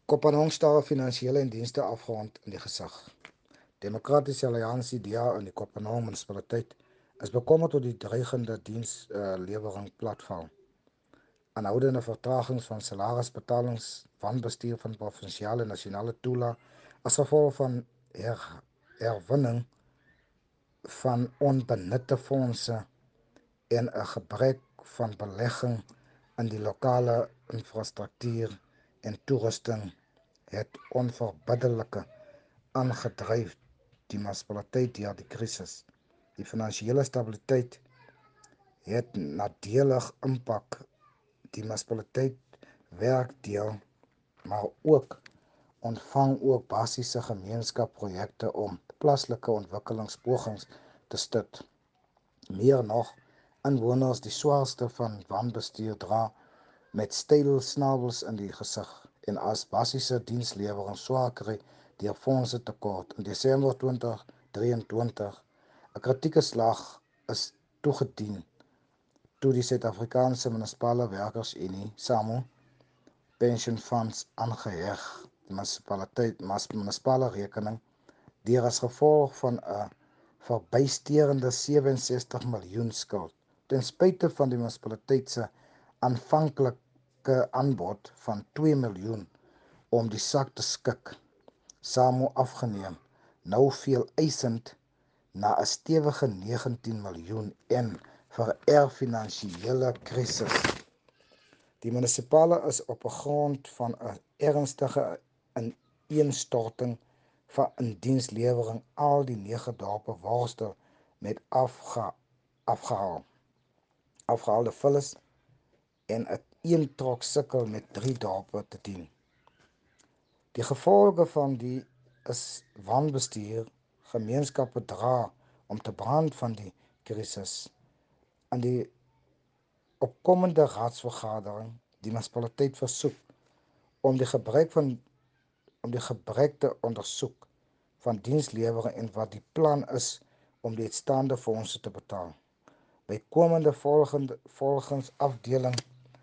Kopanong staar finansiële en dienste afgerond in die gesig. Demokratiese Alliansie DA in die Kopanong munisipaliteit is bekommerd oor die dreigende dienslewering platval. Aanhoudende vertragings van salarisbetalings, wanbestuur van provinsiale en nasionale toelae as gevolg van herwinning van onbenutte fondse en 'n gebrek van belegging in die lokale infrastruktuur en toerusting het onverbiddelike aangedryf die munisipaliteit deur die krisis. Die finansiële stabiliteit het nadelig impak die munisipaliteit werkdeel, maar ook ontvang ook basiese gemeenskapsprojekte om plaaslike ontwikkelingspogings te stut. Meer nog, inwoners die swaarste van wanbestuur dra met styl snavels in die gesig en as basiese dienslewering swaar kry deur fondse tekort. In Desember 2023 'n kritieke slag is toegedien toe die Suid-Afrikaanse Munisipale Werkersunie SAMWU pensioenfonds aangeheg munisipale rekening deur as gevolg van 'n verbysterende 67 miljoen skuld. Ten spyte van die munisipaliteit se aanvanklike aanbod van 2 miljoen om die sak te skik, SAMWU afgeneem, nou veel eisend na 'n stewige 19 miljoen en vir finansiële krisis. Die munisipale is op 'n grond van 'n ernstige ineenstorting van dienslewering al die 9 dorpe worstel met afgehaalde vullis en 'n een trok sukkel met 3 dorpe te dien. Die gevolge van die is wanbestuur, gemeenskappe dra om te brand van die krisis. In die opkomende raadsvergadering die munisipaliteit versoek om die gebrek te ondersoek van dienslewering en wat die plan is om die uitstaande fondse te betaal. Bykomende volgens afdeling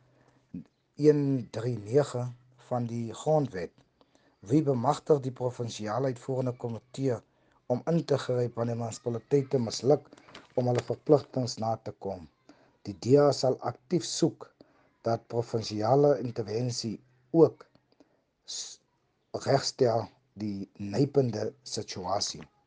139 van die grondwet, wie bemagtig die provinsiale uitvoerende komitee om in te gryp wanneer munisipaliteite misluk om hulle verpligtinge na te kom. Die DA sal aktief soek dat provinsiale intervensie ook regstel die nypende situasie.